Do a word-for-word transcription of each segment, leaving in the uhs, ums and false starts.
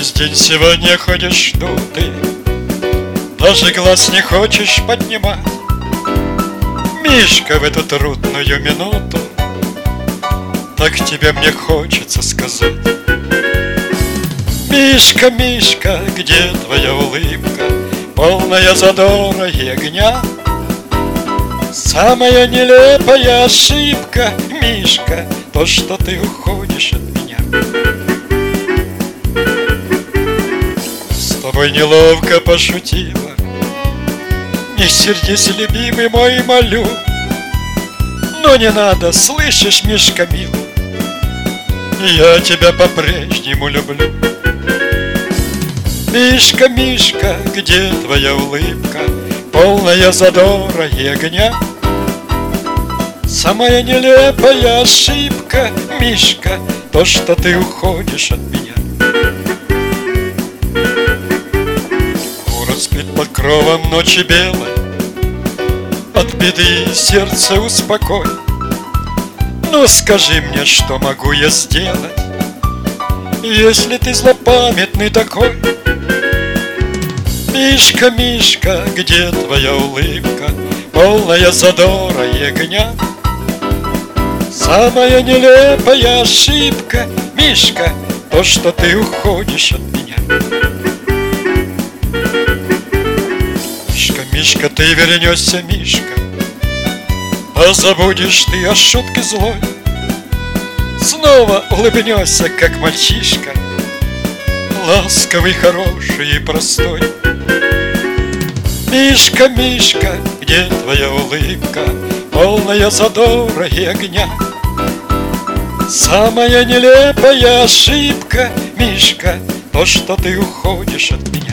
Весь день сегодня ходишь дутый, даже глаз не хочешь поднимать. Мишка, в эту трудную минуту так тебе мне хочется сказать. Мишка, Мишка, где твоя улыбка, полная задора и огня? Самая нелепая ошибка, Мишка, то, что ты уходишь от меня. С тобой неловко пошутила, не сердись, любимый мой, молю. Но не надо, слышишь, Мишка, милый, я тебя по-прежнему люблю. Мишка, Мишка, где твоя улыбка, полная задора и огня? Самая нелепая ошибка, Мишка, то, что ты уходишь от меня. Город спит под кровом ночи белой, от беды сердце успокой. Ну скажи мне, что могу я сделать, если ты злопамятный такой? Мишка, Мишка, где твоя улыбка, полная задора и огня? Самая нелепая ошибка, Мишка, то, что ты уходишь от меня. Мишка, Мишка, ты вернешься, Мишка, а забудешь ты о шутке злой. Снова улыбнешься, как мальчишка, ласковый, хороший и простой. Мишка, Мишка, где твоя улыбка, полная задора и огня? Самая нелепая ошибка, Мишка, то, что ты уходишь от меня.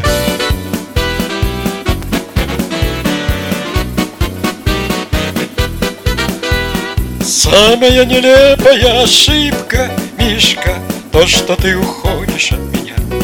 Самая нелепая ошибка, Мишка, то, что ты уходишь от меня.